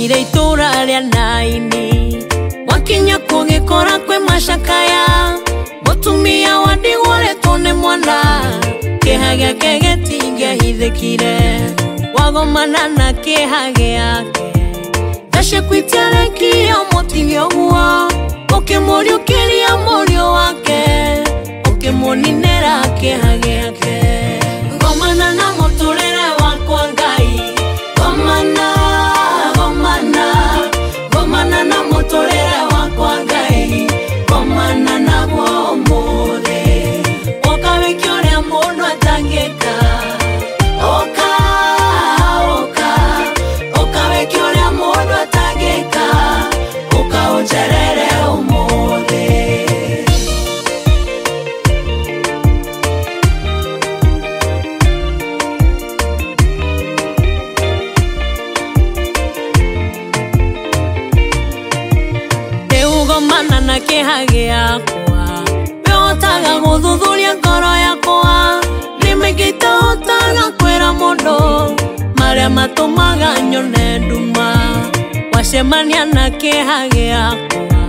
Wakinyire itura ria Naini, wakinya kugikora kwe macakaya, mutumia wa ndigwa tone mwana, kiha giake gitingehithikire, wagomana na kiha giake, gashe kwitiare kio mutigio guo, ukimuriukiria murio wake, ukimuninera kiha giake. Gomana na muturire wakwa Ngai, gomana gomana na muturire wakwa Ngai, gomana na guo muthe, ukawiki uria mundu atangika, ukawiki uria mundu atangika, ukaunjerere umuthe. Gomana na kiha giakwa, weotaga guthuthuria ngoro yakwa, nimegita otaga kwira mundu maria matumaga nyone nduma, wacemania na kiha giakwa,